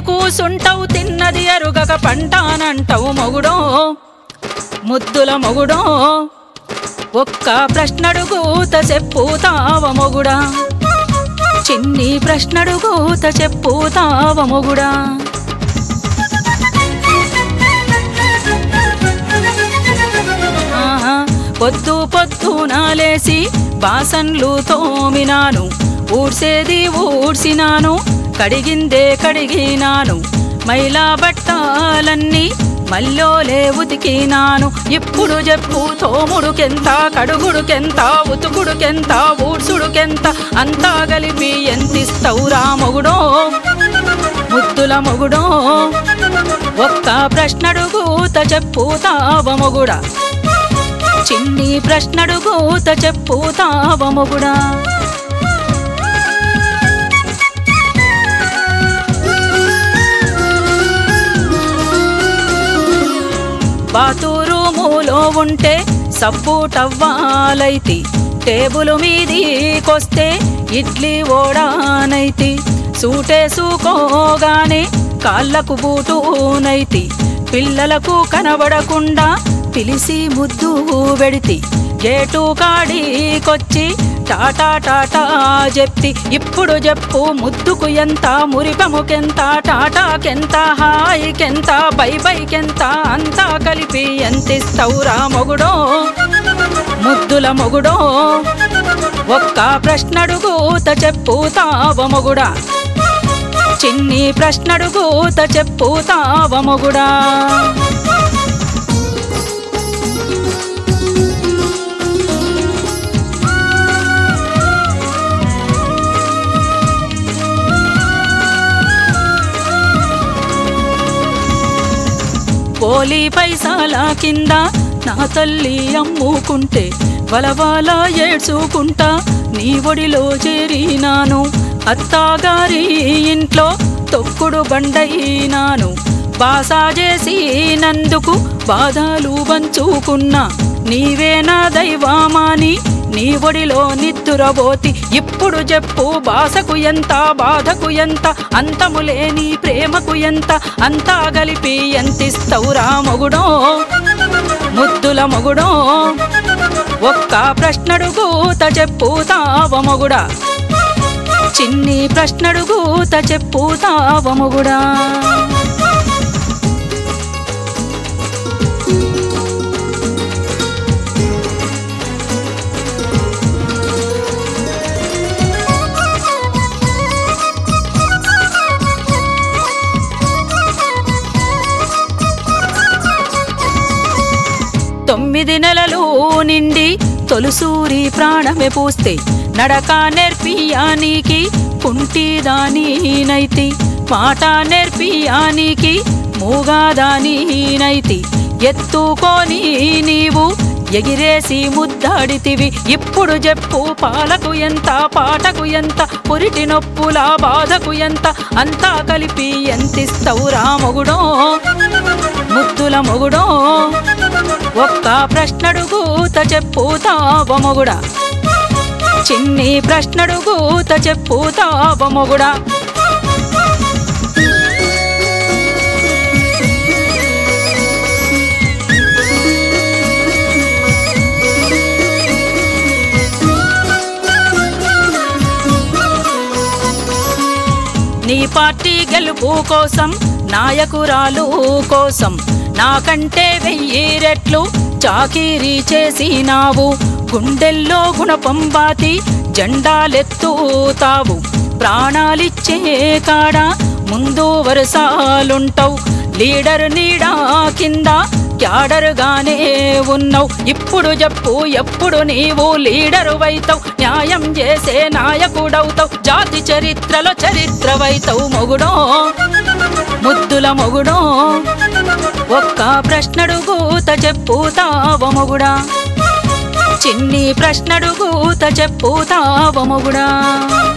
కూసుంటావు తిన్నది అరుగక పంటానంటావు మొగుడో ముద్దుల మొగుడో ఒక్క ప్రశ్నడుగూత చెప్పుతావ మొగుడా చిన్ని ప్రశ్నడుగూత చెప్పుతావ మొగుడా పొద్దు పొద్దున లేసి బాసన్లు తోమినాను ఊడ్సేది ఊడ్సినాను కడిగిందే కడిగినాను మైలా బట్టాలన్నీ మల్లోలే ఉతికినాను ఇప్పుడు చెప్పు తోముడుకెంత కడుగుడుకెంత ఉతుకుడుకెంత ఊడ్సుడుకెంత అంతా కలిపి ఎంతిస్తవురా మొగుడో ముద్దుల మొగుడో ఒక్క ప్రశ్నడుగూత చెప్పుతావ మొగుడా చిన్ని ప్రశ్నడుగూత చెప్పుతావ మొగుడా బాతురూములో ఉంటే సబ్బు టవ్వాలైతి టేబుల్ మీదికొస్తే ఇడ్లీ ఓడానైతి సూటేసుకోగానే కాళ్ళకు బూటునైతి పిల్లలకు కనబడకుండా పిలిసి ముద్దు పెడితి గేటు కాడికొచ్చి టాటా టాటా చెప్తి ఇప్పుడు చెప్పు ముద్దుకు ఎంత మురిపముకెంత టాటాకెంత హాయికెంత బై బైకెంత అంతా కలిపి ఎంతిస్తవురా మొగుడో ముద్దుల మొగుడో ఒక్క ప్రశ్నడుగూత చెప్పుతావ మొగుడా చిన్ని ప్రశ్నడుగూత చెప్పుతావ మొగుడా పోలి పైసాల కింద నా తల్లి అమ్ముకుంటే వలవాల ఏడ్చుకుంటా నీ ఒడిలో చేరినాను అత్తగారి ఇంట్లో తొక్కుడు బండైనాను బాసా చేసినందుకు బాధలు పంచుకున్నా నీవే నా దైవమాని నీ ఒడిలో నిద్దురబోతి ఇప్పుడు చెప్పు బాసకు ఎంత బాధకు ఎంత అంతములేని ప్రేమకు ఎంత అంతా కలిపి ఎంతిస్తవురా మొగుడో ముద్దుల మొగుడో ఒక్క ప్రశ్నడుగూత చెప్పుతావ మొగుడా చిన్ని ప్రశ్నడుగూత చెప్పుతావ మొగుడా తొమ్మిది నెలలు నిండి తొలుసూరి ప్రాణమే పూస్తే నడక నేర్పియానికి కుంటిదానినైతి మాట నేర్పియానికి మూగాదానినైతి ఎత్తుకొని నీవు ఎగిరేసి ముద్దాడితివి ఇప్పుడు చెప్పు పాలకు ఎంత పాటకు ఎంత పురిటి నొప్పుల బాధకు ఎంత అంతా కలిపి ఎంతిస్తవురా మొగుడో ముద్దుల మొగుడో ఒక్క ప్రశ్నడుగూత చెప్పుతావ మొగుడా చిన్ని ప్రశ్నడుగూత చెప్పుతావ మొగుడా నీ పార్టీ గెలుపు కోసం నాయకురాలు కోసం నాకంటే 1000 రెట్లు చాకిరీ చేసినావు గుండెల్లో గుణపంబాతి జెండాలెత్తుతావు ప్రాణాలిచ్చే కాడ ముందు వరుసాలుంటావు లీడర్ నీడా కింద క్యాడరుగానే ఉన్నావు ఇప్పుడు చెప్పు ఎప్పుడు నీవు లీడరు వైతావు న్యాయం చేసే నాయకుడవుతావు జాతి చరిత్రలో చరిత్రవైతావు మొగుడో ముద్దుల మొగుడో ఒక్క ప్రశ్నడుగూత చెప్పుతావ మొగుడా చిన్ని ప్రశ్నడుగూత చెప్పుతావ మొగుడా